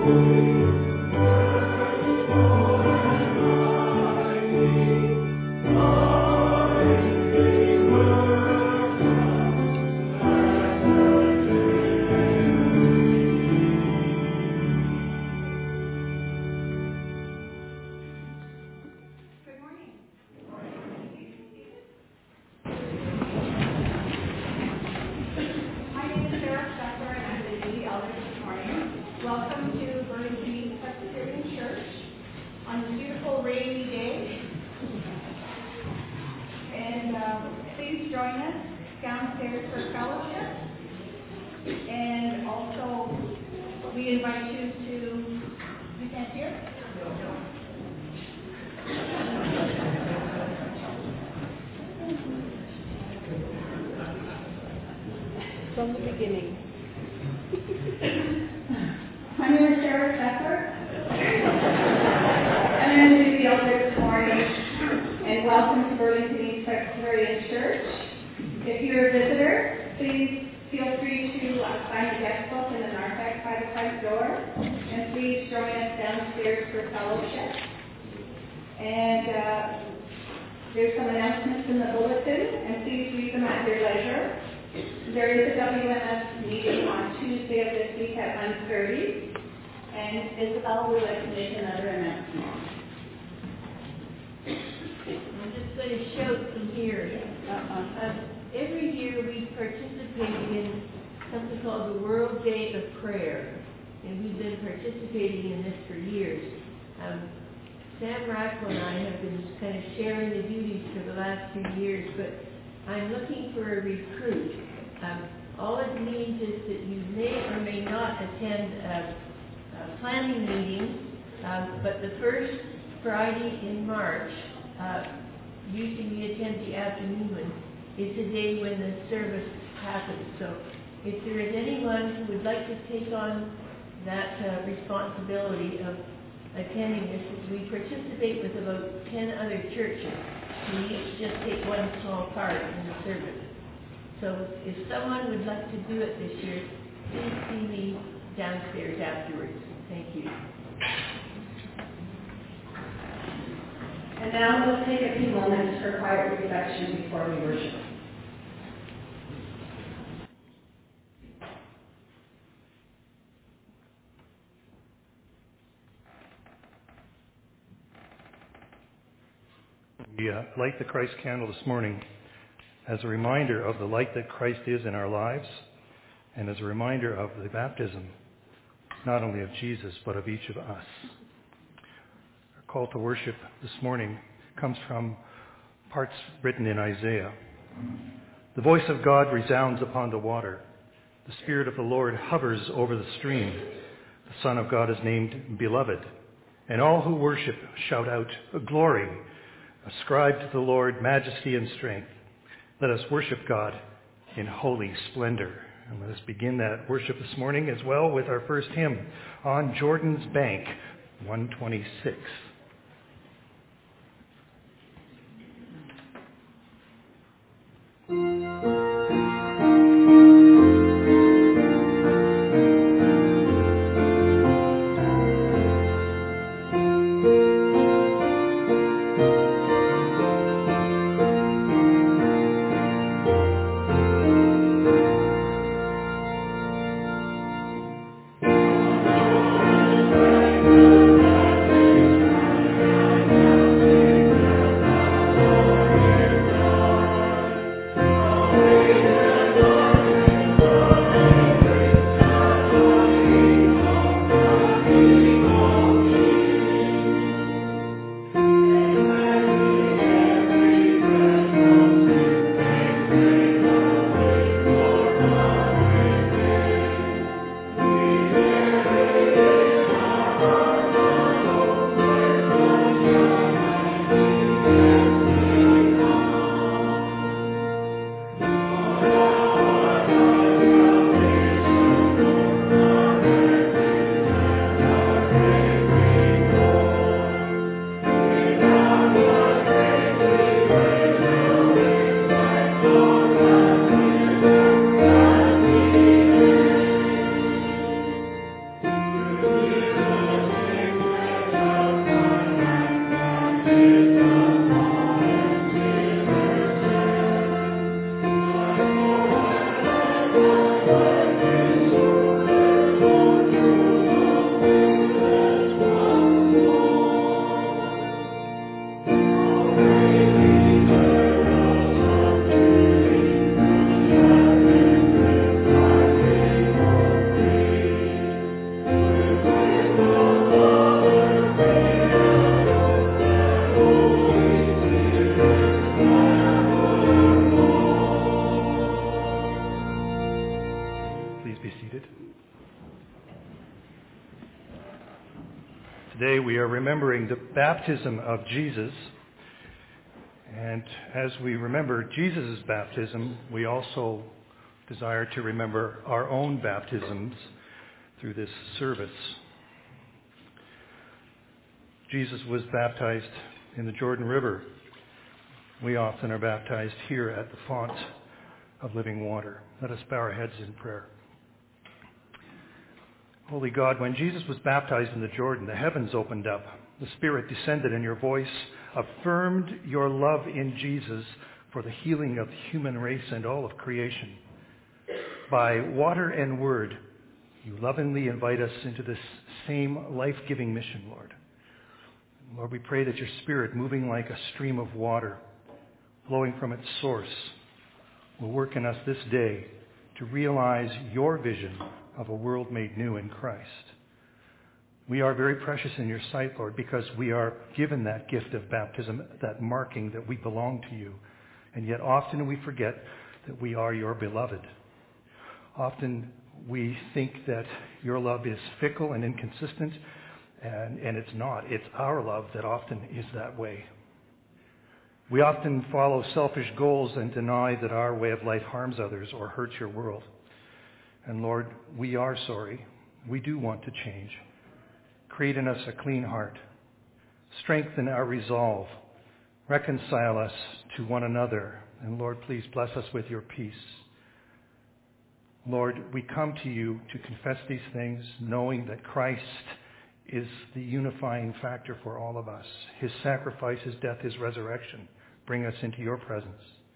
From the beginning. My name is Sarah Becker. I'm going to do the altar this morning, and welcome to Burlington East Presbyterian Church. If you're a visitor, please feel free to find the guest book in the narthex by the front door, and please join us downstairs for fellowship. And there's some announcements in the bulletin, and please read them at your leisure. There is a WMS meeting on Tuesday of this week at 1:30, and Isabel would like to make another announcement. I'm just going to shout from here. Every year we participate in something called the World Day of Prayer, and we've been participating in this for years. Sam Rackwell and I have been kind of sharing the duties for the last few years, but I'm looking for a recruit. All it means is that you may or may not attend a planning meeting, but the first Friday in March, usually we attend the afternoon one, is the day when the service happens. So if there is anyone who would like to take on that responsibility of attending this, we participate with about 10 other churches. We each just take one small part in the service. So if someone would like to do it this year, please see me downstairs afterwards. Thank you. And now we'll take a few moments for quiet reflection before we worship. We light the Christ candle this morning as a reminder of the light that Christ is in our lives, and as a reminder of the baptism, not only of Jesus, but of each of us. Our call to worship this morning comes from parts written in Isaiah. The voice of God resounds upon the water. The Spirit of the Lord hovers over the stream. The Son of God is named Beloved. And all who worship shout out, "Glory!" Ascribe to the Lord majesty and strength. Let us worship God in holy splendor. And let us begin that worship this morning as well with our first hymn, On Jordan's Bank, 126. Today we are remembering the baptism of Jesus. And as we remember Jesus' baptism, we also desire to remember our own baptisms through this service. Jesus was baptized in the Jordan River. We often are baptized here at the font of living water. Let us bow our heads in prayer. Holy God, when Jesus was baptized in the Jordan, the heavens opened up. The Spirit descended, and your voice affirmed your love in Jesus for the healing of the human race and all of creation. By water and word, you lovingly invite us into this same life-giving mission, Lord. Lord, we pray that your Spirit, moving like a stream of water, flowing from its source, will work in us this day to realize your vision of a world made new in Christ. We are very precious in your sight, Lord, because we are given that gift of baptism, that marking that we belong to you. And yet often we forget that we are your beloved. Often we think that your love is fickle and inconsistent, and it's not. It's our love that often is that way. We often follow selfish goals and deny that our way of life harms others or hurts your world. And Lord, we are sorry. We do want to change. Create in us a clean heart. Strengthen our resolve. Reconcile us to one another. And Lord, please bless us with your peace. Lord, we come to you to confess these things, knowing that Christ is the unifying factor for all of us. His sacrifice, his death, his resurrection bring us into your presence.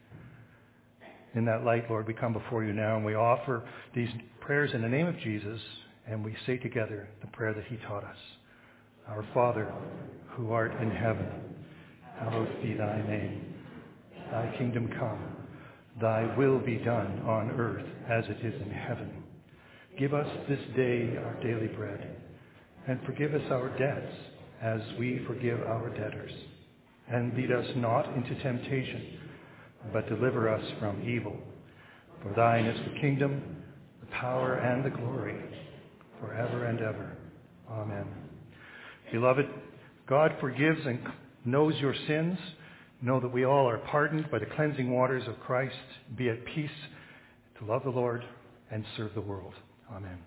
In that light, Lord, we come before you now and we offer these prayers in the name of Jesus, and we say together the prayer that he taught us. Our Father, who art in heaven, hallowed be thy name. Thy kingdom come. Thy will be done on earth as it is in heaven. Give us this day our daily bread, and forgive us our debts as we forgive our debtors. And lead us not into temptation, but deliver us from evil. For thine is the kingdom, the power, and the glory, forever and ever. Amen. Beloved, God forgives and knows your sins. Know that we all are pardoned by the cleansing waters of Christ. Be at peace to love the Lord and serve the world. Amen.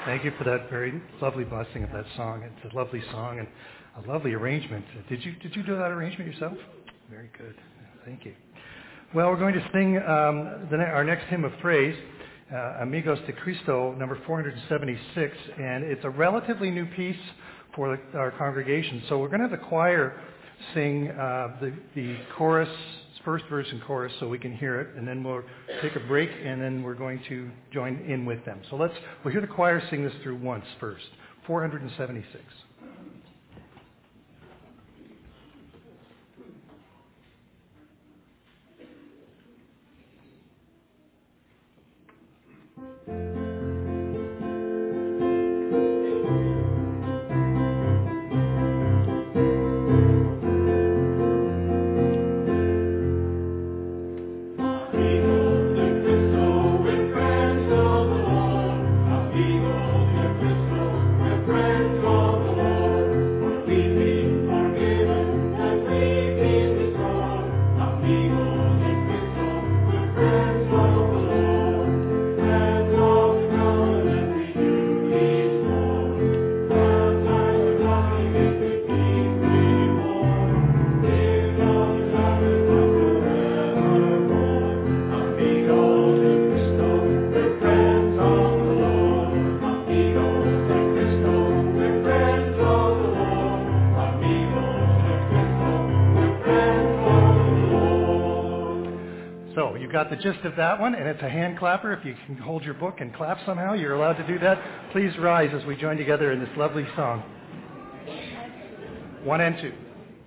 Thank you for that very lovely blessing of that song. It's a lovely song and a lovely arrangement. Did you do that arrangement yourself? Very good. Thank you. Well, we're going to sing our next hymn of praise, Amigos de Cristo, number 476, and it's a relatively new piece for our congregation. So we're going to have the choir sing the chorus, first verse and chorus, so we can hear it, and then we'll take a break, and then we're going to join in with them. So we'll hear the choir sing this through once first, 476. Got the gist of that one, and it's a hand clapper. If you can hold your book and clap somehow, you're allowed to do that. Please rise as we join together in this lovely song. 1 and 2.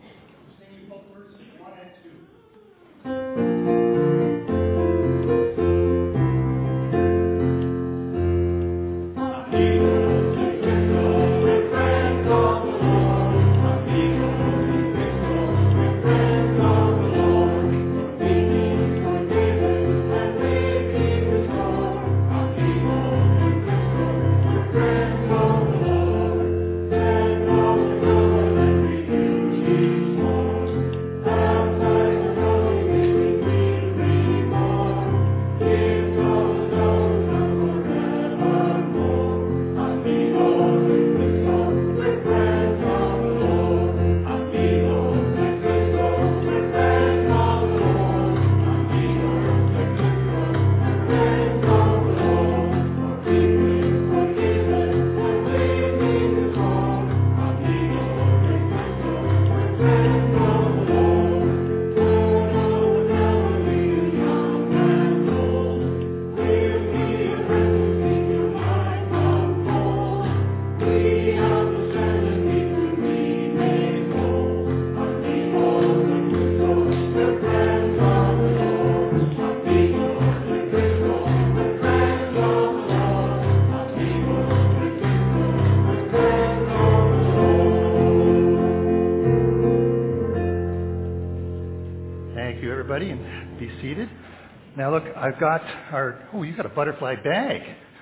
And be seated. Now look, I've got you got a butterfly bag.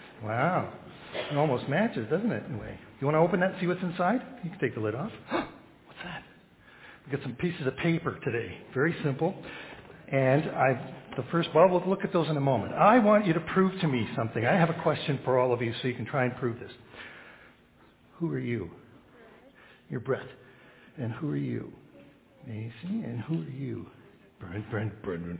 Wow. It almost matches, doesn't it, in a way? You want to open that and see what's inside? You can take the lid off. What's that? We've got some pieces of paper today. Very simple. And we'll look at those in a moment. I want you to prove to me something. I have a question for all of you so you can try and prove this. Who are you? You're Brett. And who are you? Macy. And who are you? Brendan.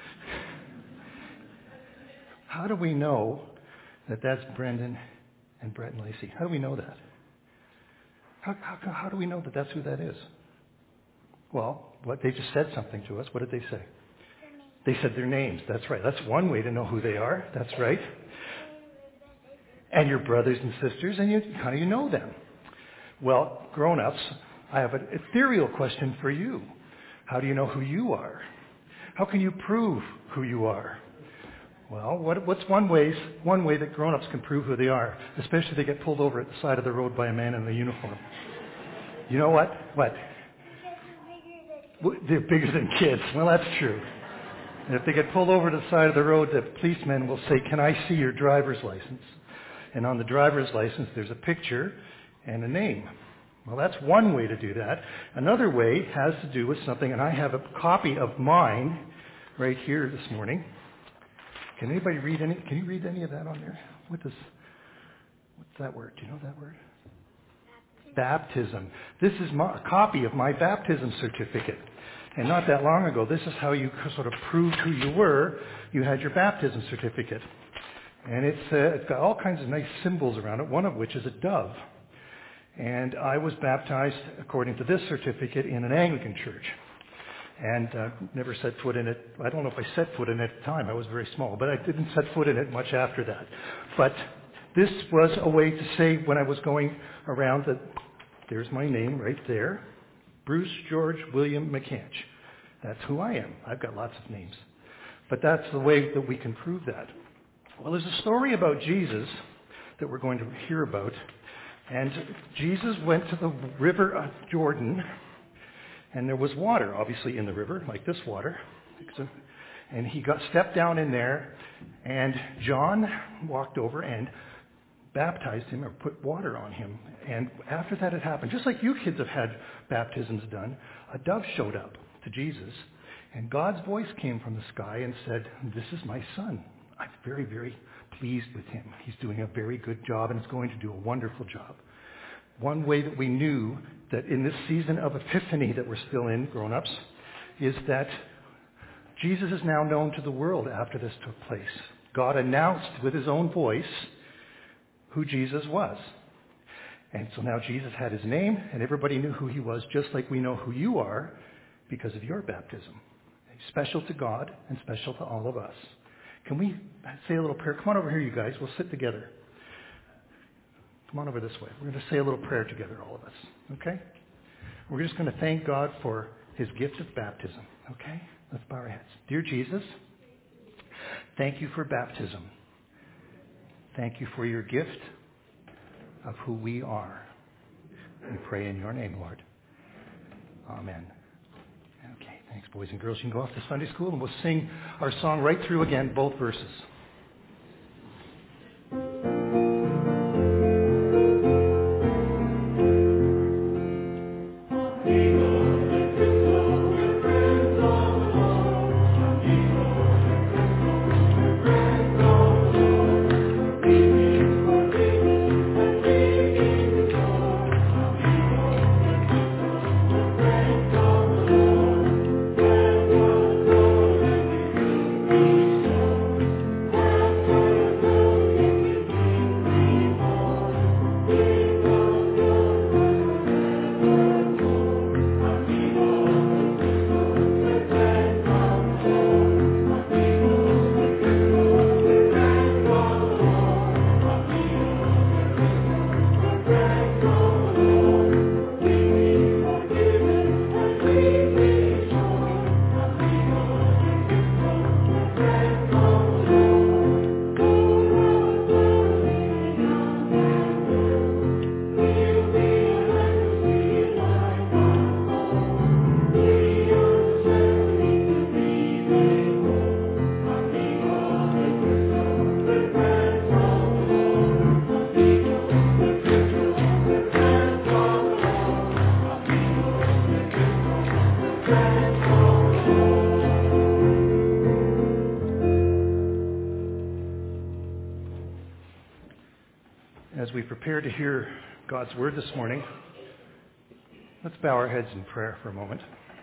How do we know that that's Brendan and Brett and Lacey? How do we know that? How do we know that that's who that is? Well, they just said something to us. What did they say? They said their names. That's right. That's one way to know who they are. That's right. And your brothers and sisters, and how do you know them? Well, grown-ups, I have an ethereal question for you. How do you know who you are? How can you prove who you are? Well, what's one way that grown-ups can prove who they are, especially if they get pulled over at the side of the road by a man in a uniform? You know what? What? They're bigger than kids. Well, that's true. And if they get pulled over to the side of the road, the policeman will say, "Can I see your driver's license?" And on the driver's license, there's a picture and a name. Well, that's one way to do that. Another way has to do with something, and I have a copy of mine right here this morning. Can anybody read any? Can you read any of that on there? What does? What's that word? Do you know that word? Baptism. This is a copy of my baptism certificate. And not that long ago, this is how you sort of proved who you were. You had your baptism certificate. And it's got all kinds of nice symbols around it, one of which is a dove. And I was baptized, according to this certificate, in an Anglican church. And never set foot in it. I don't know if I set foot in it at the time. I was very small. But I didn't set foot in it much after that. But this was a way to say when I was going around that there's my name right there. Bruce George William McCanch. That's who I am. I've got lots of names. But that's the way that we can prove that. Well, there's a story about Jesus that we're going to hear about. And Jesus went to the river Jordan, and there was water, obviously, in the river, like this water. And he stepped down in there, and John walked over and baptized him or put water on him. And after that had happened, just like you kids have had baptisms done, a dove showed up to Jesus, and God's voice came from the sky and said, "This is my son. I'm very, very pleased with him. He's doing a very good job and is going to do a wonderful job." One way that we knew that in this season of Epiphany that we're still in, grown-ups, is that Jesus is now known to the world after this took place. God announced with his own voice who Jesus was. And so now Jesus had his name, and everybody knew who he was, just like we know who you are because of your baptism. He's special to God and special to all of us. Can we say a little prayer? Come on over here, you guys. We'll sit together. Come on over this way. We're going to say a little prayer together, all of us. Okay? We're just going to thank God for his gift of baptism. Okay? Let's bow our heads. Dear Jesus, thank you for baptism. Thank you for your gift of who we are. We pray in your name, Lord. Amen. Okay, thanks, boys and girls. You can go off to Sunday school, and we'll sing our song right through again, both verses. As we prepare to hear God's word this morning, let's bow our heads in prayer for a moment.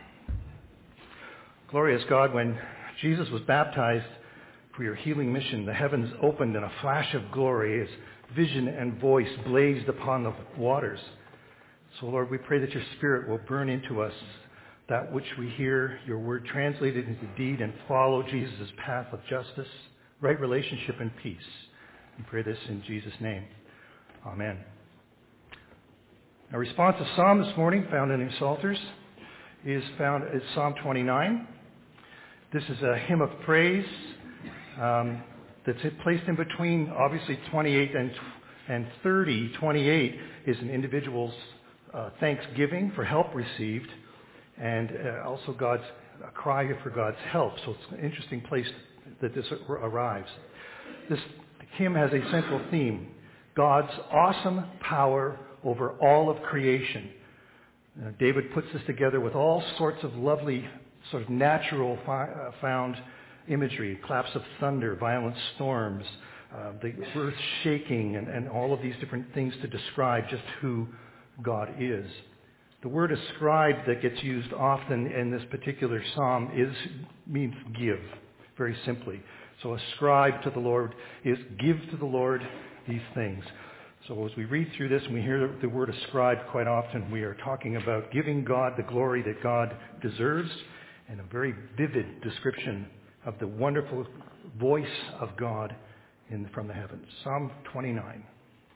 Glorious God, when Jesus was baptized for your healing mission, the heavens opened in a flash of glory as vision and voice blazed upon the waters. So, Lord, we pray that your Spirit will burn into us that which we hear, your word translated into deed, and follow Jesus' path of justice, right relationship, and peace. We pray this in Jesus' name. Amen. Our responsive psalm this morning, found in the Psalters, is Psalm 29. This is a hymn of praise that's placed in between, obviously, 28 and 30. 28 is an individual's thanksgiving for help received, and also God's a cry for God's help. So it's an interesting place that this arrives. This hymn has a central theme: God's awesome power over all of creation. David puts this together with all sorts of lovely, sort of natural found imagery: claps of thunder, violent storms, the earth shaking, and all of these different things to describe just who God is. The word ascribe that gets used often in this particular psalm means give, very simply. So ascribe to the Lord is give to the Lord these things. So as we read through this and we hear the word ascribe quite often, we are talking about giving God the glory that God deserves, and a very vivid description of the wonderful voice of God from the heavens. Psalm 29.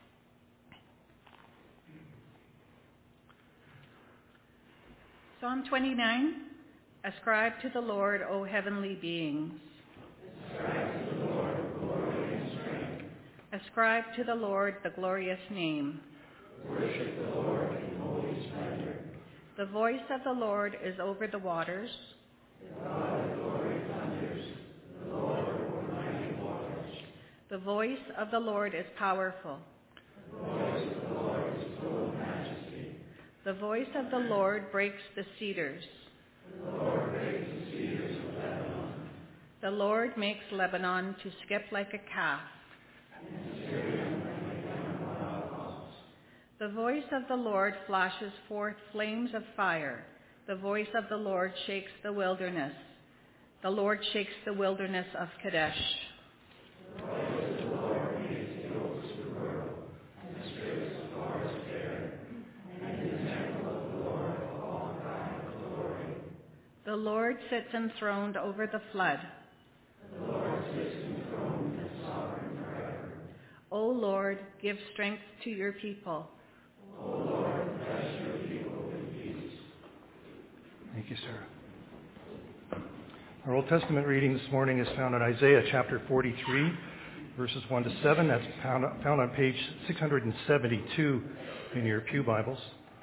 Psalm 29, ascribe to the Lord, O heavenly beings. Ascribe to the Lord glory and strength. Ascribe to the Lord the glorious name. Worship the Lord in holy splendor. The voice of the Lord is over the waters. The God of glory thunders, the Lord over mighty waters. The voice of the Lord is powerful. The voice of the Lord is full of majesty. The voice of the Lord breaks the cedars. The Lord breaks the cedars of Lebanon. The Lord makes Lebanon to skip like a calf. And Syrian like young wild ox. The voice of the Lord flashes forth flames of fire. The voice of the Lord shakes the wilderness. The Lord shakes the wilderness of Kadesh. The voice of the Lord makes the oaks to whirl, and strips the forest bare, and in the temple of the Lord all cry of glory. The Lord sits enthroned over the flood. The Lord sits enthroned as sovereign forever. O Lord, give strength to your people. O Lord, bless your people with peace. Thank you, Sarah. Our Old Testament reading this morning is found in Isaiah chapter 43, verses 1 to 7. That's found on page 672 in your pew Bibles.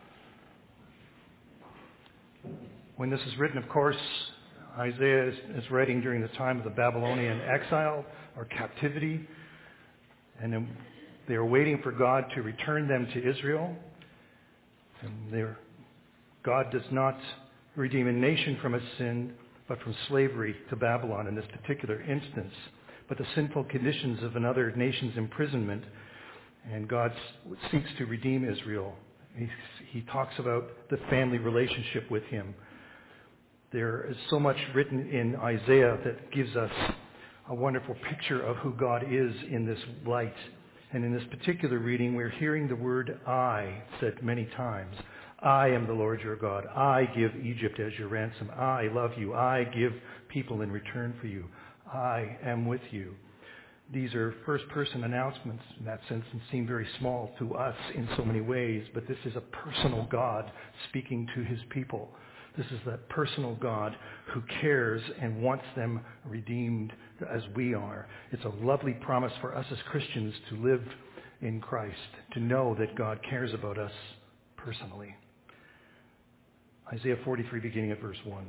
When this is written, of course, Isaiah is writing during the time of the Babylonian exile or captivity, and they are waiting for God to return them to Israel. And God does not redeem a nation from its sin, but from slavery to Babylon in this particular instance, but the sinful conditions of another nation's imprisonment. And God seeks to redeem Israel. He talks about the family relationship with him. There is so much written in Isaiah that gives us a wonderful picture of who God is in this light. And in this particular reading, we're hearing the word I said many times. I am the Lord your God. I give Egypt as your ransom. I love you. I give people in return for you. I am with you. These are first-person announcements in that sense and seem very small to us in so many ways, but this is a personal God speaking to his people. This is that personal God who cares and wants them redeemed as we are. It's a lovely promise for us as Christians to live in Christ, to know that God cares about us personally. Isaiah 43, beginning at verse 1.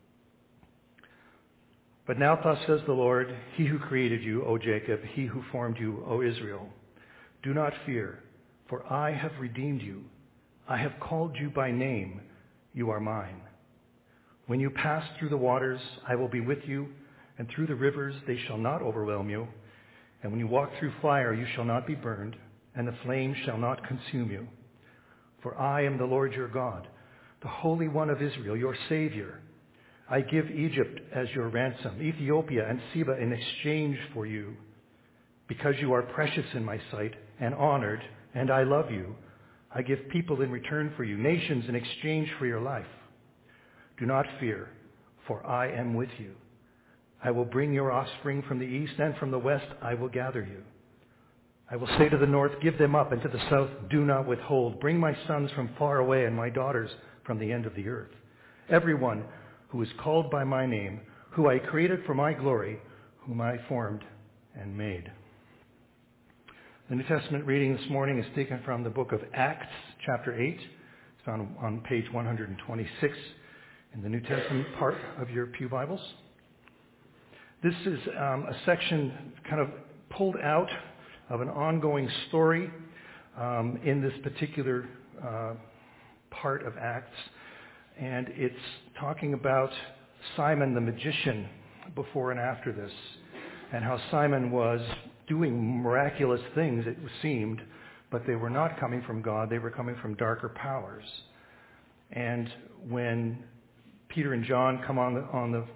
But now thus says the Lord, he who created you, O Jacob, he who formed you, O Israel. Do not fear, for I have redeemed you. I have called you by name. You are mine. When you pass through the waters, I will be with you, and through the rivers they shall not overwhelm you. And when you walk through fire, you shall not be burned, and the flame shall not consume you. For I am the Lord your God, the Holy One of Israel, your Savior. I give Egypt as your ransom, Ethiopia and Seba in exchange for you. Because you are precious in my sight and honored, and I love you, I give people in return for you, nations in exchange for your life. Do not fear, for I am with you. I will bring your offspring from the east, and from the west I will gather you. I will say to the north, give them up, and to the south, do not withhold. Bring my sons from far away and my daughters from the end of the earth. Everyone who is called by my name, who I created for my glory, whom I formed and made. The New Testament reading this morning is taken from the book of Acts, chapter 8. It's found on page 126 in the New Testament part of your pew Bibles. This is a section kind of pulled out of an ongoing story in this particular part of Acts. And it's talking about Simon the magician before and after this, and how Simon was doing miraculous things, it seemed, but they were not coming from God. They were coming from darker powers. And when Peter and John come on the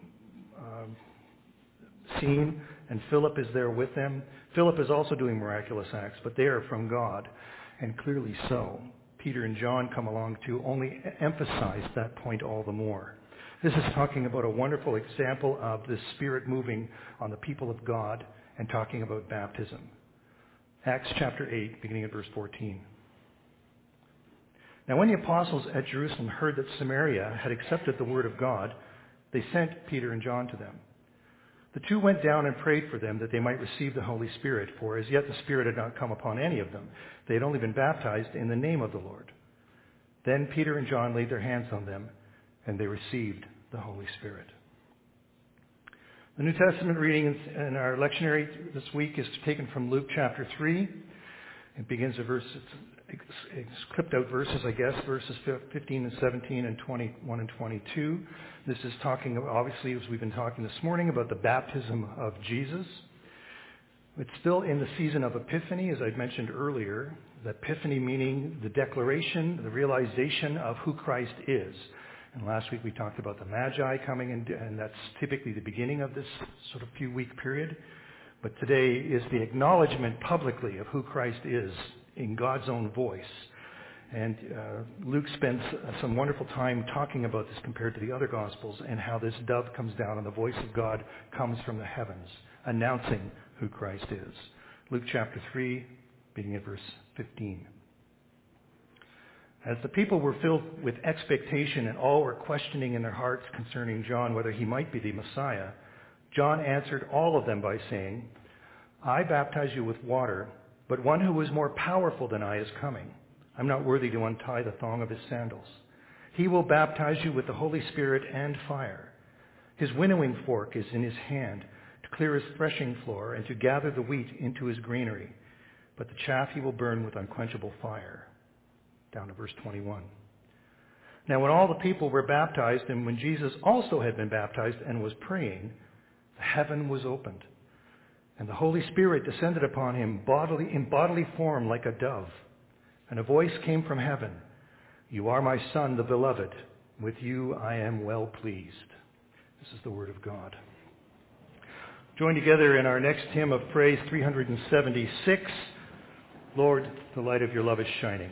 scene, and Philip is there with them, Philip is also doing miraculous acts, but they are from God, and clearly so. Peter and John come along to only emphasize that point all the more. This is talking about a wonderful example of the Spirit moving on the people of God and talking about baptism. Acts chapter 8, beginning at verse 14. Now when the apostles at Jerusalem heard that Samaria had accepted the word of God, they sent Peter and John to them. The two went down and prayed for them that they might receive the Holy Spirit, for as yet the Spirit had not come upon any of them. They had only been baptized in the name of the Lord. Then Peter and John laid their hands on them, and they received the Holy Spirit. The New Testament reading in our lectionary this week is taken from Luke chapter 3. It begins at it's clipped out verses, I guess, verses 15 and 17 and 21 and 22. This is talking, obviously, as we've been talking this morning, about the baptism of Jesus. It's still in the season of Epiphany, as I mentioned earlier. The Epiphany meaning the declaration, the realization of who Christ is. And last week we talked about the Magi coming, and that's typically the beginning of this sort of few-week period. But today is the acknowledgement publicly of who Christ is in God's own voice. And Luke spends some wonderful time talking about this compared to the other Gospels and how this dove comes down and the voice of God comes from the heavens, announcing who Christ is. Luke chapter 3, beginning at verse 15. As the people were filled with expectation and all were questioning in their hearts concerning John whether he might be the Messiah, John answered all of them by saying, I baptize you with water, but one who is more powerful than I is coming. I'm not worthy to untie the thong of his sandals. He will baptize you with the Holy Spirit and fire. His winnowing fork is in his hand to clear his threshing floor and to gather the wheat into his granary. But the chaff he will burn with unquenchable fire. Down to verse 21. Now when all the people were baptized, and when Jesus also had been baptized and was praying, the heaven was opened, and the Holy Spirit descended upon him in bodily form like a dove. And a voice came from heaven, You are my Son, the beloved. With you I am well pleased. This is the word of God. Join together in our next hymn of praise, 376. Lord, the light of your love is shining.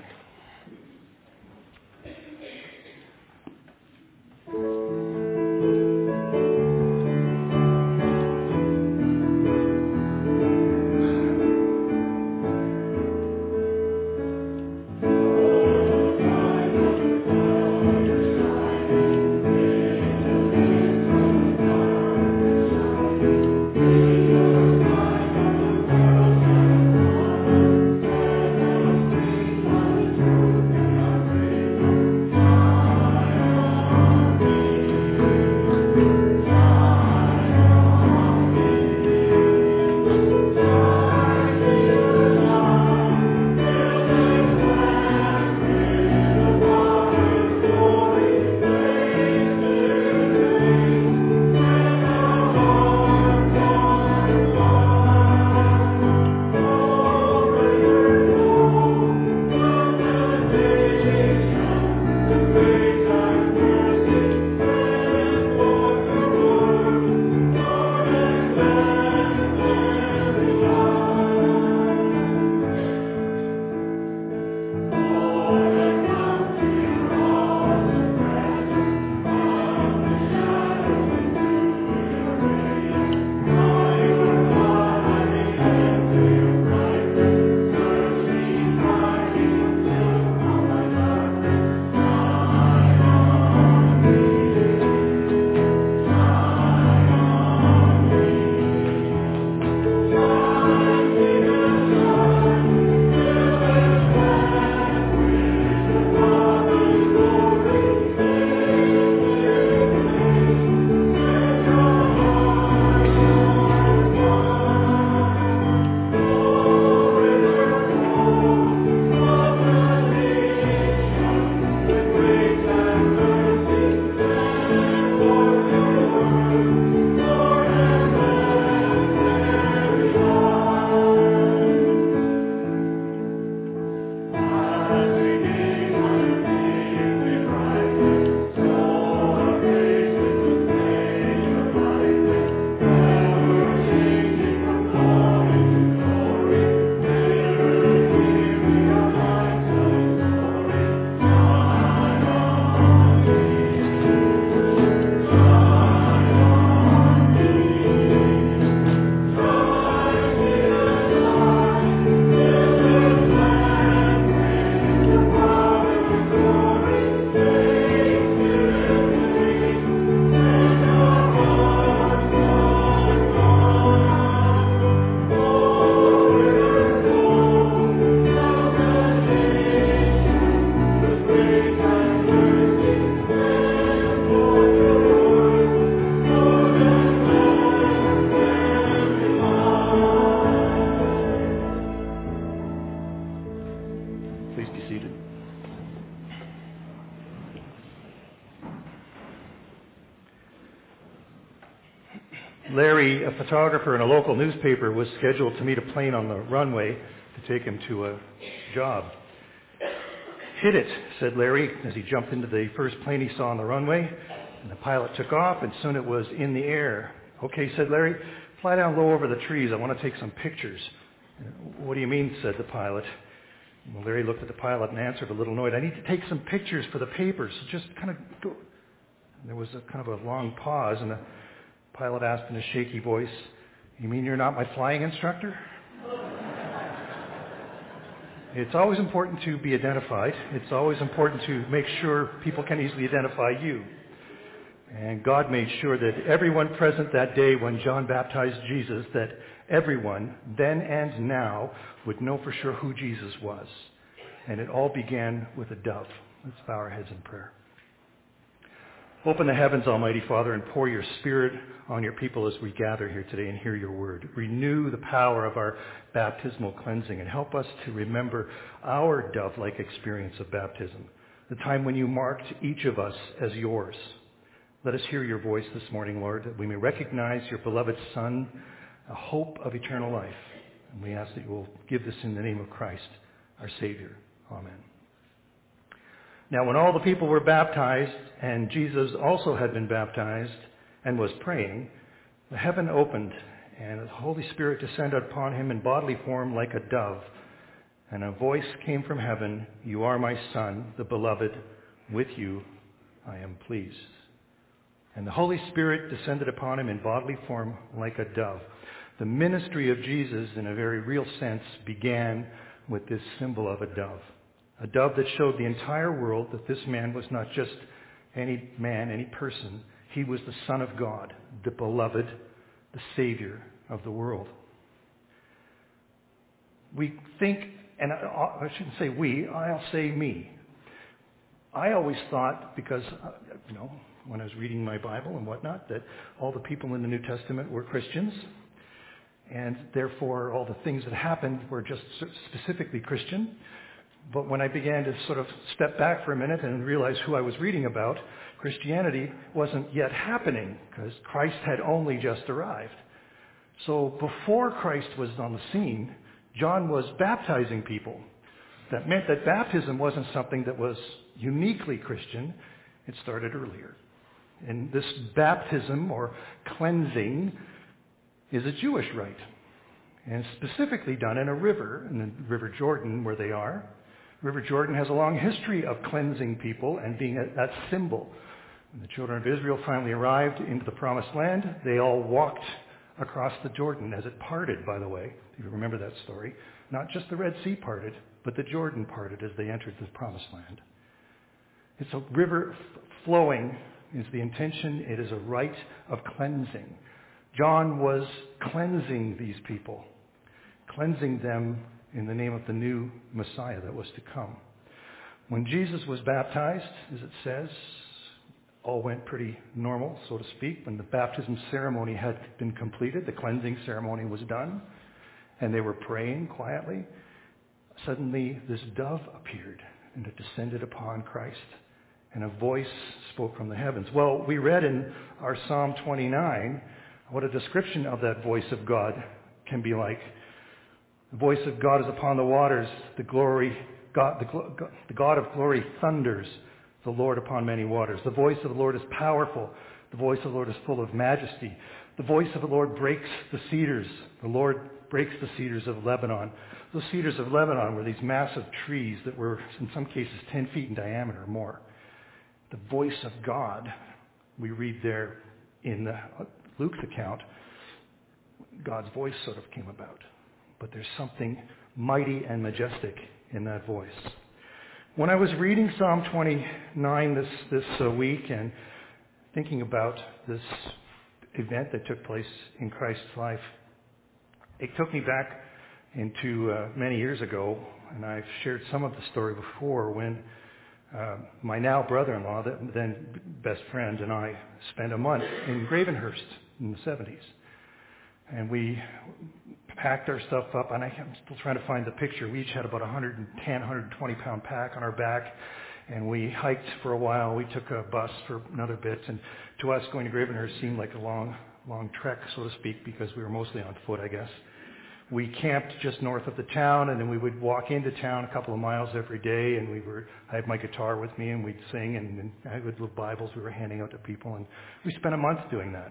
Larry, a photographer in a local newspaper, was scheduled to meet a plane on the runway to take him to a job. "Hit it," said Larry as he jumped into the first plane he saw on the runway. And the pilot took off, and soon it was in the air. "Okay," said Larry, "fly down low over the trees. I want to take some pictures." "What do you mean?" said the pilot. Well, Larry looked at the pilot and answered a little annoyed, "I need to take some pictures for the papers. So just kind of go." And there was a kind of a long pause, and the pilot asked in a shaky voice, "You mean you're not my flying instructor?" It's always important to be identified. It's always important to make sure people can easily identify you. And God made sure that everyone present that day when John baptized Jesus, that everyone, then and now, would know for sure who Jesus was. And it all began with a dove. Let's bow our heads in prayer. Open the heavens, Almighty Father, and pour your Spirit on your people as we gather here today and hear your word. Renew the power of our baptismal cleansing and help us to remember our dove-like experience of baptism, the time when you marked each of us as yours. Let us hear your voice this morning, Lord, that we may recognize your beloved Son, a hope of eternal life. And we ask that you will give this in the name of Christ, our Savior. Amen. Now, when all the people were baptized, and Jesus also had been baptized and was praying, the heaven opened, and the Holy Spirit descended upon him in bodily form like a dove. And a voice came from heaven, "You are my Son, the beloved. With you I am pleased." And the Holy Spirit descended upon him in bodily form like a dove. The ministry of Jesus, in a very real sense, began with this symbol of a dove that showed the entire world that this man was not just any man, any person. He was the Son of God, the beloved, the Savior of the world. We think, and I shouldn't say we, I'll say me. I always thought, because, when I was reading my Bible and whatnot, that all the people in the New Testament were Christians, and therefore all the things that happened were just specifically Christian. But when I began to sort of step back for a minute and realize who I was reading about, Christianity wasn't yet happening because Christ had only just arrived. So before Christ was on the scene, John was baptizing people. That meant that baptism wasn't something that was uniquely Christian. It started earlier. And this baptism or cleansing is a Jewish rite, and specifically done in a river, in the River Jordan where they are. River Jordan has a long history of cleansing people and being that symbol. When the children of Israel finally arrived into the Promised Land, they all walked across the Jordan as it parted, by the way, if you remember that story. Not just the Red Sea parted, but the Jordan parted as they entered the Promised Land. It's a river flowing is the intention. It is a rite of cleansing. John was cleansing these people, cleansing them in the name of the new Messiah that was to come. When Jesus was baptized, as it says, all went pretty normal, so to speak. When the baptism ceremony had been completed, the cleansing ceremony was done, and they were praying quietly. Suddenly, this dove appeared, and it descended upon Christ, and a voice spoke from the heavens. Well, we read in our Psalm 29 what a description of that voice of God can be like. The voice of God is upon the waters. The God of glory thunders. The Lord upon many waters. The voice of the Lord is powerful. The voice of the Lord is full of majesty. The voice of the Lord breaks the cedars. The Lord breaks the cedars of Lebanon. Those cedars of Lebanon were these massive trees that were, in some cases, 10 feet in diameter or more. The voice of God, we read there in Luke's account, God's voice sort of came about. But there's something mighty and majestic in that voice. When I was reading Psalm 29 this week and thinking about this event that took place in Christ's life, it took me back into many years ago, and I've shared some of the story before, when my now brother-in-law, then best friend, and I spent a month in Gravenhurst in the 70s. And we packed our stuff up, and I'm still trying to find the picture. We each had about 110, 120-pound pack on our back, and we hiked for a while. We took a bus for another bit, and to us, going to Gravenhurst seemed like a long long trek, so to speak, because we were mostly on foot, I guess. We camped just north of the town, and then we would walk into town a couple of miles every day, and I had my guitar with me, and we'd sing, and I had little Bibles we were handing out to people, and we spent a month doing that.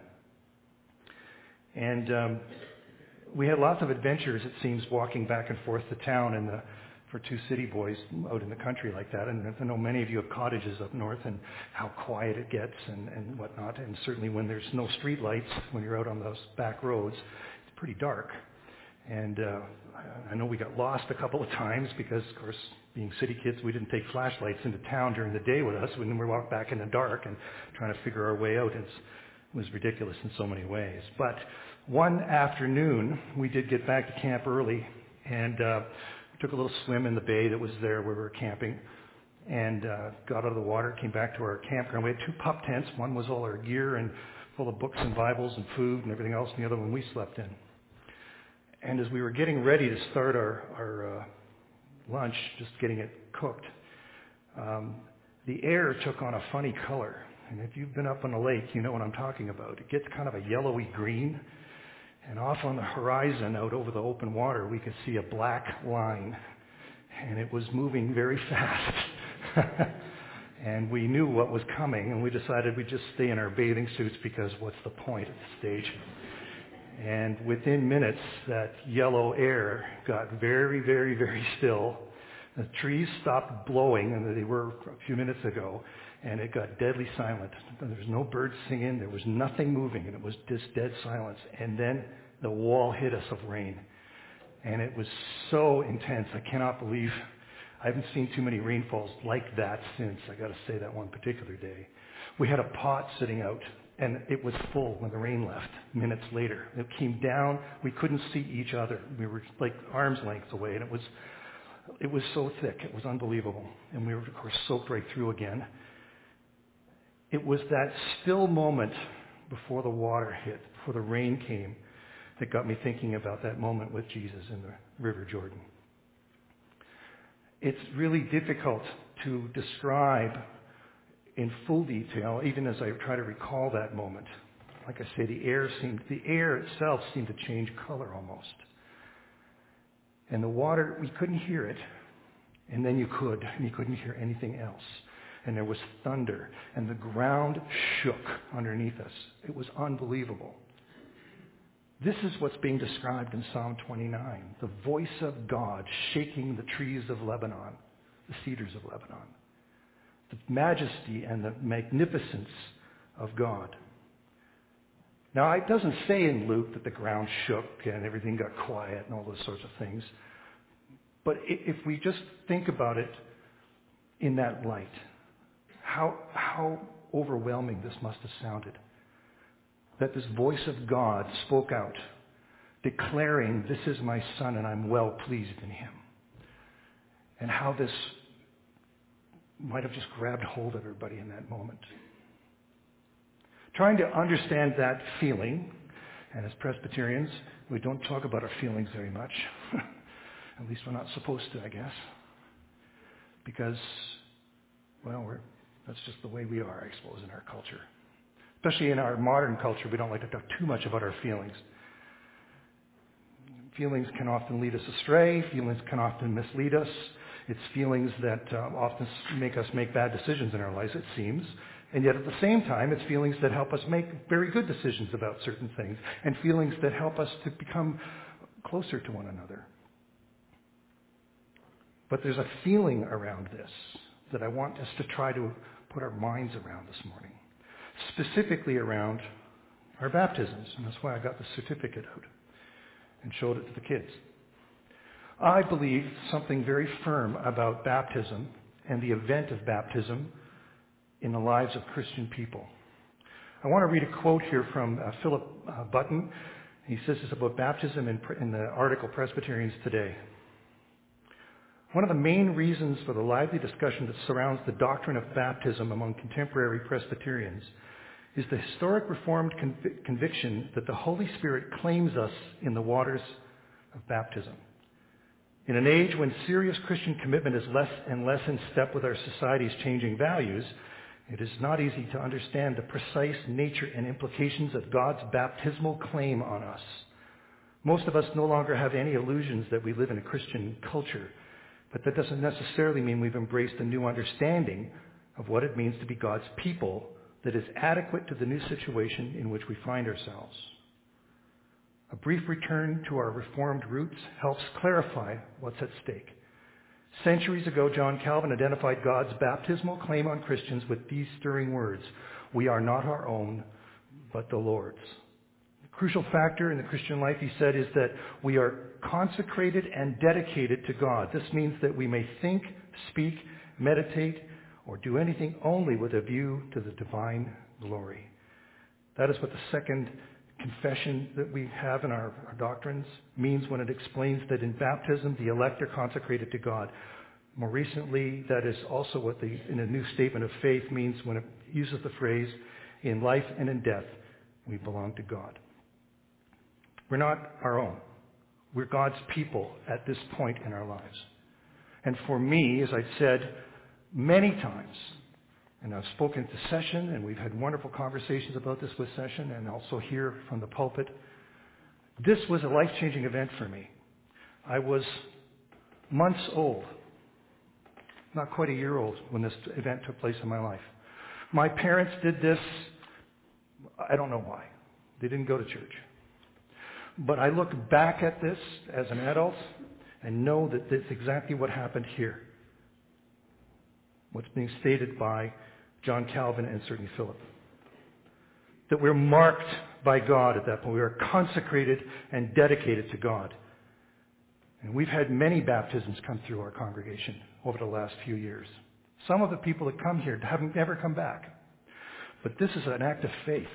And we had lots of adventures, it seems, walking back and forth to town for two city boys out in the country like that. And I know many of you have cottages up north and how quiet it gets and whatnot. And certainly when there's no street lights, when you're out on those back roads, it's pretty dark. And I know we got lost a couple of times because, of course, being city kids, we didn't take flashlights into town during the day with us. When we walked back in the dark and trying to figure our way out, it was ridiculous in so many ways. But one afternoon, we did get back to camp early, and we took a little swim in the bay that was there where we were camping, and got out of the water, came back to our campground. We had 2 pup tents. One was all our gear and full of books and Bibles and food and everything else, and the other one we slept in. And as we were getting ready to start our lunch, just getting it cooked, the air took on a funny color. And if you've been up on a lake, you know what I'm talking about. It gets kind of a yellowy green. And off on the horizon, out over the open water, we could see a black line. And it was moving very fast. And we knew what was coming, and we decided we'd just stay in our bathing suits because what's the point at this stage? And within minutes, that yellow air got very, very, very still. The trees stopped blowing, and they were a few minutes ago, and it got deadly silent. There was no birds singing. There was nothing moving, and it was just dead silence. And then the wall hit us of rain. And it was so intense. I cannot believe I haven't seen too many rainfalls like that since, I got to say, that one particular day. We had a pot sitting out, and it was full when the rain left minutes later. It came down. We couldn't see each other. We were like arm's length away, and it was so thick. It was unbelievable. And we were, of course, soaked right through again. It was that still moment before the water hit, before the rain came, that got me thinking about that moment with Jesus in the River Jordan. It's really difficult to describe in full detail, even as I try to recall that moment. Like I say, the air itself seemed to change color almost. And the water, we couldn't hear it. And then you couldn't hear anything else. And there was thunder, and the ground shook underneath us. It was unbelievable. This is what's being described in Psalm 29, the voice of God shaking the trees of Lebanon, the cedars of Lebanon, the majesty and the magnificence of God. Now, it doesn't say in Luke that the ground shook and everything got quiet and all those sorts of things, but if we just think about it in that light, how overwhelming this must have sounded. That this voice of God spoke out, declaring, "This is my son, and I'm well pleased in him." And how this might have just grabbed hold of everybody in that moment. Trying to understand that feeling, and as Presbyterians, we don't talk about our feelings very much. At least we're not supposed to, I guess. Because, well, that's just the way we are, I suppose, in our culture. Especially in our modern culture, we don't like to talk too much about our feelings. Feelings can often lead us astray. Feelings can often mislead us. It's feelings that often make us make bad decisions in our lives, it seems. And yet at the same time, it's feelings that help us make very good decisions about certain things. And feelings that help us to become closer to one another. But there's a feeling around this that I want us to try to put our minds around this morning. Specifically around our baptisms. And that's why I got the certificate out and showed it to the kids. I believe something very firm about baptism and the event of baptism in the lives of Christian people. I want to read a quote here from Philip Button. He says this about baptism in the article Presbyterians Today. One of the main reasons for the lively discussion that surrounds the doctrine of baptism among contemporary Presbyterians is the historic Reformed conviction that the Holy Spirit claims us in the waters of baptism. In an age when serious Christian commitment is less and less in step with our society's changing values, It is not easy to understand the precise nature and implications of God's baptismal claim on us. Most of us no longer have any illusions that we live in a Christian culture, but that doesn't necessarily mean we've embraced a new understanding of what it means to be God's people that is adequate to the new situation in which we find ourselves. A brief return to our Reformed roots helps clarify what's at stake. Centuries ago, John Calvin identified God's baptismal claim on Christians with these stirring words: "We are not our own, but the Lord's." The crucial factor in the Christian life, he said, is that we are consecrated and dedicated to God. This means that we may think, speak, meditate, or do anything only with a view to the divine glory. That is what the second confession that we have in our doctrines means when it explains that in baptism the elect are consecrated to God. More recently, that is also what in a new statement of faith means when it uses the phrase, "In life and in death, we belong to God." We're not our own. We're God's people at this point in our lives. And for me, as I've said many times, and I've spoken to Session, and we've had wonderful conversations about this with Session, and also here from the pulpit, this was a life-changing event for me. I was months old, not quite a year old, when this event took place in my life. My parents did this, I don't know why. They didn't go to church. But I look back at this as an adult and know that that's exactly what happened here. What's being stated by John Calvin and certainly Philip. That we're marked by God at that point. We are consecrated and dedicated to God. And we've had many baptisms come through our congregation over the last few years. Some of the people that come here haven't ever come back. But this is an act of faith.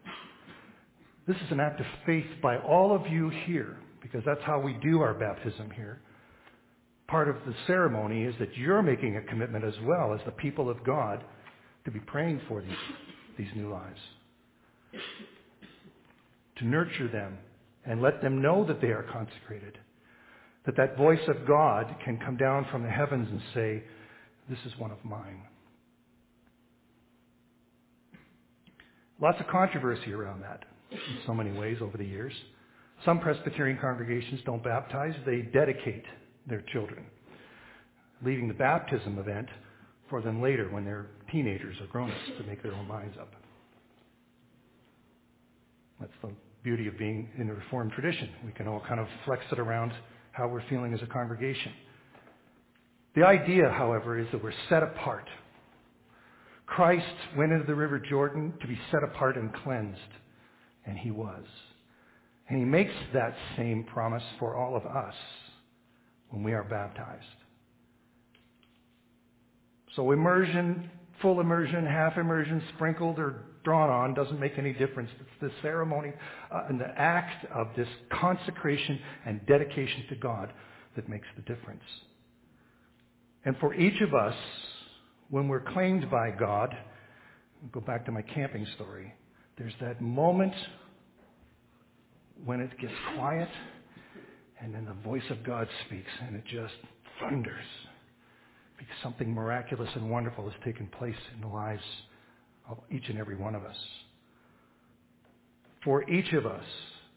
This is an act of faith by all of you here, because that's how we do our baptism here. Part of the ceremony is that you're making a commitment as well as the people of God to be praying for these new lives. To nurture them and let them know that they are consecrated. That voice of God can come down from the heavens and say, "This is one of mine." Lots of controversy around that in so many ways over the years. Some Presbyterian congregations don't baptize, they dedicate their children, leaving the baptism event for them later when they're teenagers or grown-ups to make their own minds up. That's the beauty of being in the Reformed tradition. We can all kind of flex it around how we're feeling as a congregation. The idea, however, is that we're set apart. Christ went into the River Jordan to be set apart and cleansed, and he was. And he makes that same promise for all of us when we are baptized. So immersion, full immersion, half immersion, sprinkled or drawn on, doesn't make any difference. It's the ceremony and the act of this consecration and dedication to God that makes the difference. And for each of us, when we're claimed by God, I'll go back to my camping story, there's that moment when it gets quiet and then the voice of God speaks and it just thunders. Because something miraculous and wonderful has taken place in the lives of each and every one of us. For each of us,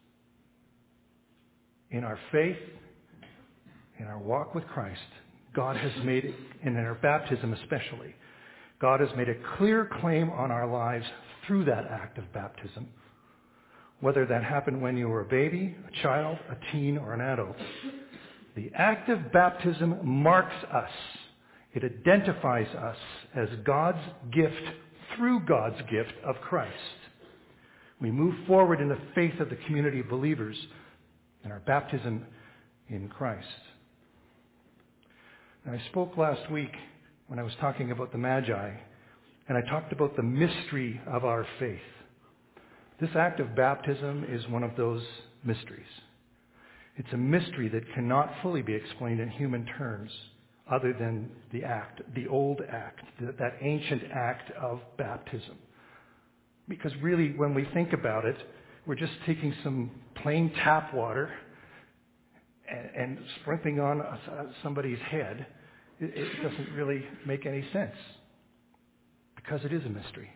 in our faith, in our walk with Christ, God has made it, and in our baptism especially, God has made a clear claim on our lives through that act of baptism. Whether that happened when you were a baby, a child, a teen, or an adult. The act of baptism marks us. It identifies us as God's gift through God's gift of Christ. We move forward in the faith of the community of believers in our baptism in Christ. And I spoke last week when I was talking about the Magi, and I talked about the mystery of our faith. This act of baptism is one of those mysteries. It's a mystery that cannot fully be explained in human terms other than the act, the old act, that ancient act of baptism. Because really, when we think about it, we're just taking some plain tap water and sprinkling on somebody's head. It doesn't really make any sense. The because it is a mystery.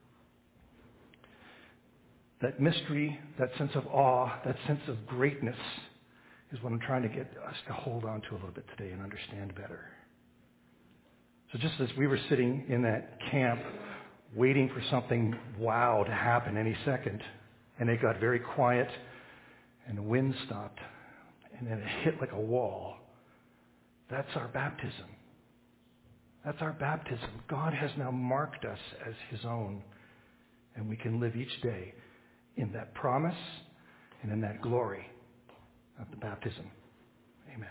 That mystery, that sense of awe, that sense of greatness is what I'm trying to get us to hold on to a little bit today and understand better. So just as we were sitting in that camp waiting for something wow to happen any second, and it got very quiet and the wind stopped and then it hit like a wall, that's our baptism. That's our baptism. God has now marked us as his own, and we can live each day in that promise and in that glory of the baptism. Amen.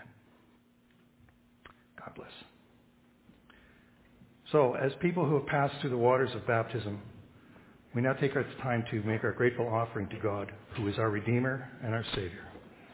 God bless. So, as people who have passed through the waters of baptism, we now take our time to make our grateful offering to God, who is our Redeemer and our Savior.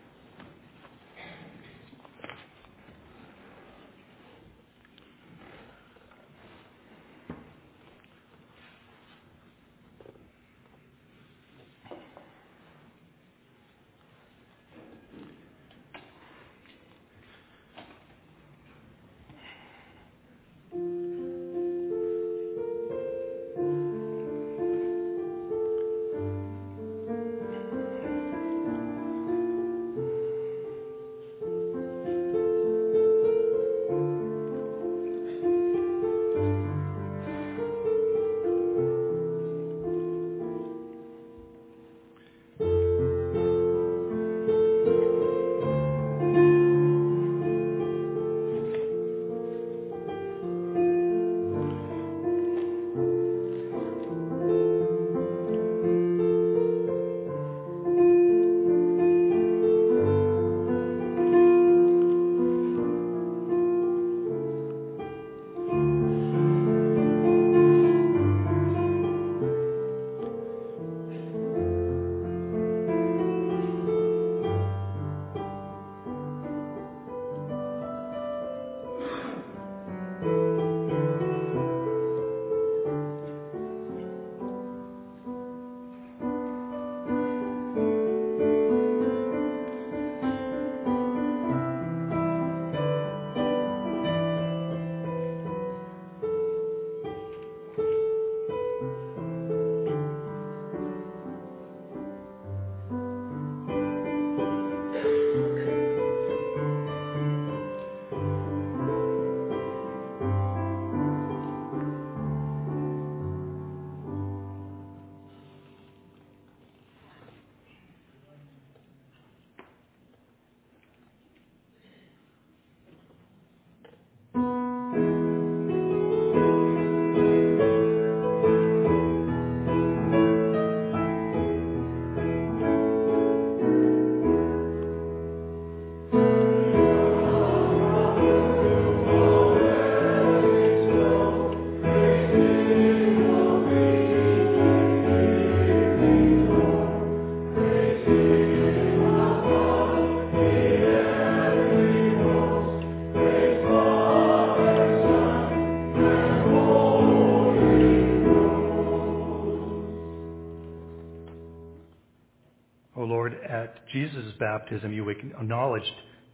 At Jesus' baptism, you acknowledged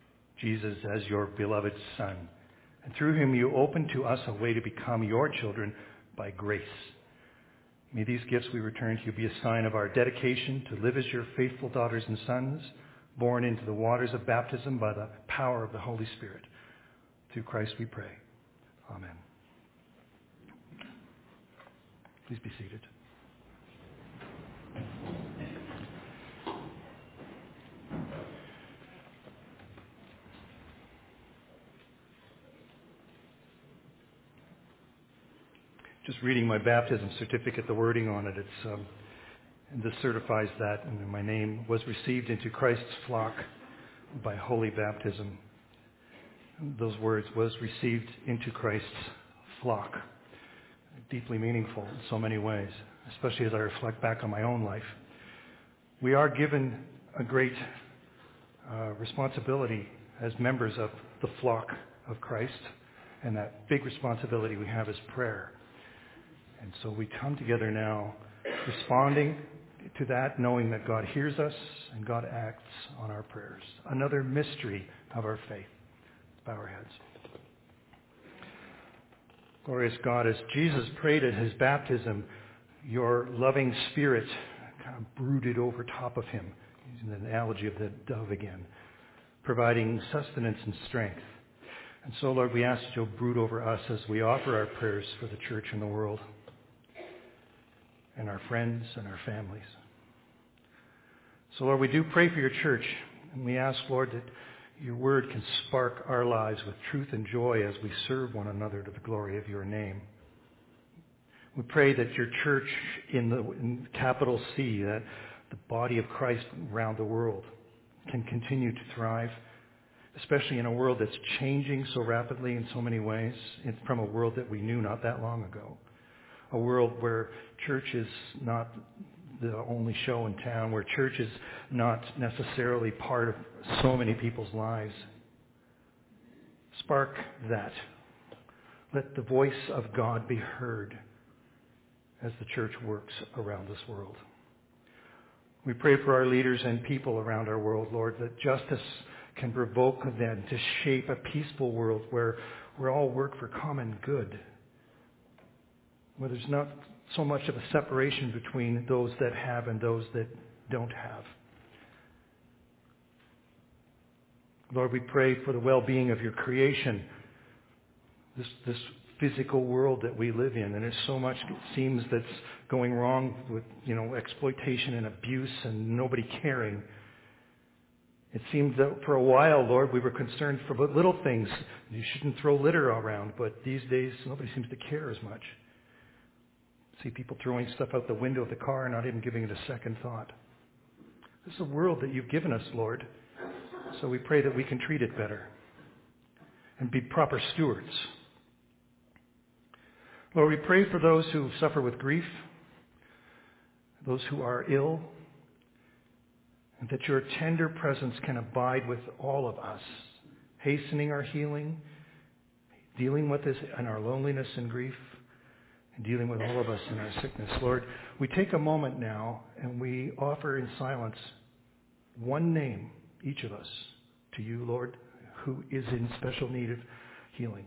Jesus as your beloved Son. And through him, you opened to us a way to become your children by grace. May these gifts we return to you be a sign of our dedication to live as your faithful daughters and sons, born into the waters of baptism by the power of the Holy Spirit. Through Christ we pray. Amen. Please be seated. Just reading my baptism certificate, the wording on it, and this certifies that and my name was received into Christ's flock by holy baptism. Those words, was received into Christ's flock. Deeply meaningful in so many ways, especially as I reflect back on my own life. We are given a great responsibility as members of the flock of Christ, and that big responsibility we have is prayer. And so we come together now responding to that, knowing that God hears us and God acts on our prayers. Another mystery of our faith. Let's bow our heads. Glorious God, as Jesus prayed at his baptism, your loving Spirit kind of brooded over top of him, using the analogy of the dove again, providing sustenance and strength. And so, Lord, we ask that you'll brood over us as we offer our prayers for the church and the world, and our friends and our families. So, Lord, we do pray for your church, and we ask, Lord, that your word can spark our lives with truth and joy as we serve one another to the glory of your name. We pray that your church in capital C, that the body of Christ around the world, can continue to thrive, especially in a world that's changing so rapidly in so many ways, from a world that we knew not that long ago. A world where church is not the only show in town, where church is not necessarily part of so many people's lives. Spark that. Let the voice of God be heard as the church works around this world. We pray for our leaders and people around our world, Lord, that justice can provoke them to shape a peaceful world where we all work for common good, where there's not so much of a separation between those that have and those that don't have. Lord, we pray for the well-being of your creation, this physical world that we live in, and there's so much, it seems, that's going wrong with, exploitation and abuse and nobody caring. It seemed that for a while, Lord, we were concerned for little things. You shouldn't throw litter around, but these days nobody seems to care as much. See people throwing stuff out the window of the car, not even giving it a second thought. This is a world that you've given us, Lord, so we pray that we can treat it better and be proper stewards. Lord, we pray for those who suffer with grief, those who are ill, and that your tender presence can abide with all of us, hastening our healing, dealing with this in our loneliness and grief, and dealing with all of us in our sickness. Lord, we take a moment now and we offer in silence one name, each of us, to you, Lord, who is in special need of healing.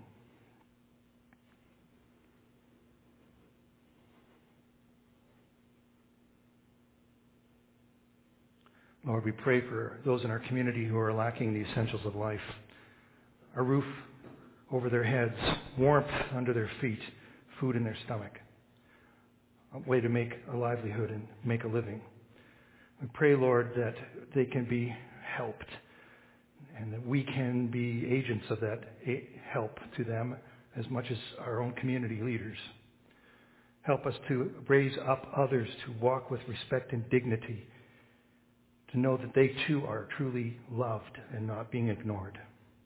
Lord, we pray for those in our community who are lacking the essentials of life. A roof over their heads, warmth under their feet, food in their stomach, a way to make a livelihood and make a living. We pray, Lord, that they can be helped and that we can be agents of that help to them as much as our own community leaders. Help us to raise up others to walk with respect and dignity, to know that they too are truly loved and not being ignored.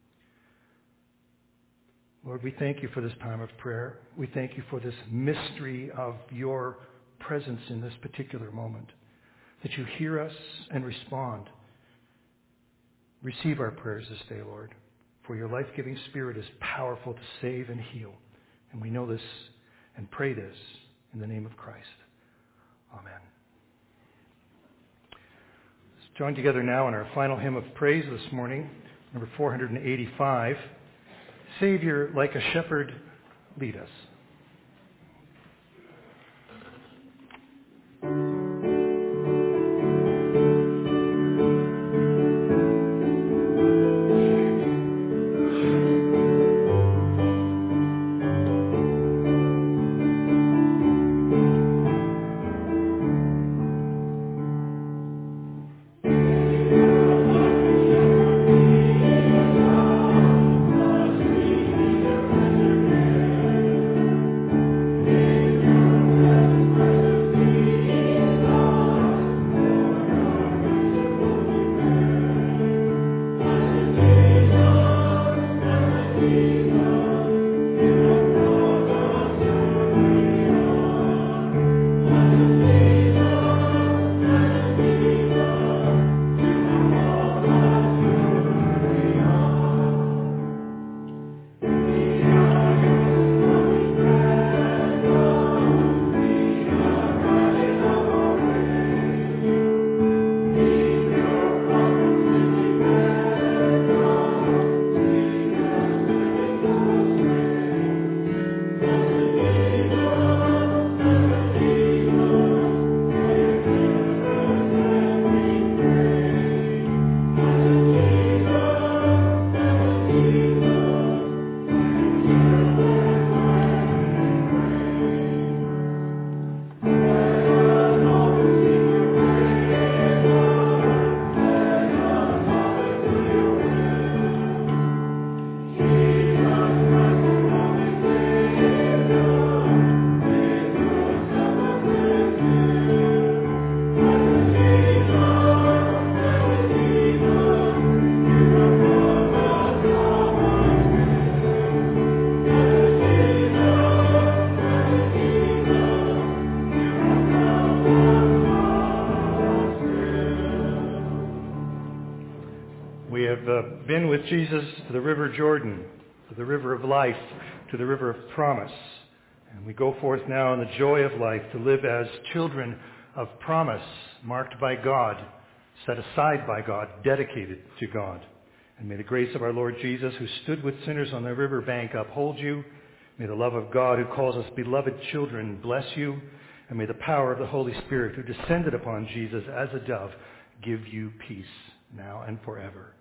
Lord, we thank you for this time of prayer. We thank you for this mystery of your presence in this particular moment, that you hear us and respond. Receive our prayers this day, Lord, for your life-giving Spirit is powerful to save and heal. And we know this and pray this in the name of Christ. Amen. Let's join together now in our final hymn of praise this morning, number 485. Savior, like a shepherd, lead us. been with Jesus to the river Jordan, to the river of life, to the river of promise. And we go forth now in the joy of life to live as children of promise, marked by God, set aside by God, dedicated to God. And may the grace of our Lord Jesus, who stood with sinners on the river bank, uphold you. May the love of God, who calls us beloved children, bless you. And may the power of the Holy Spirit, who descended upon Jesus as a dove, give you peace now and forever.